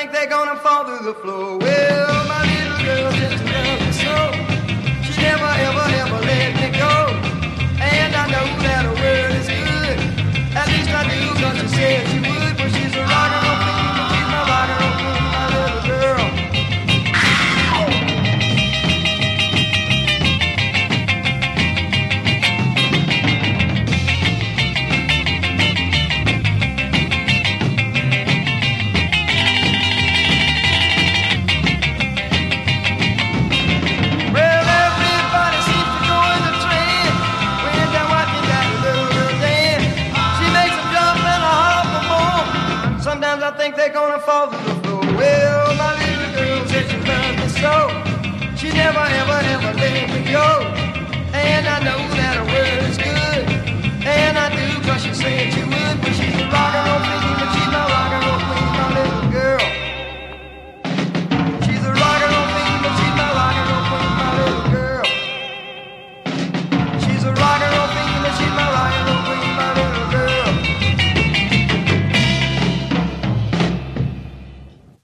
think they're gonna fall through the floor. Well, my little girl just loves me so. She never, ever, ever let me go. And I know that her word is good. At least I do, 'cause she said she would. But she's a rock and roll queen, and she's my rock and roll queen, my little girl. Sometimes I think they're gonna fall through the floor. Well, my little girl said she loves me so. She never, ever, ever let me go. And I know that her word is good. And I do, 'cause she said she would. But she's a rock and roll queen, but she's my rock and roll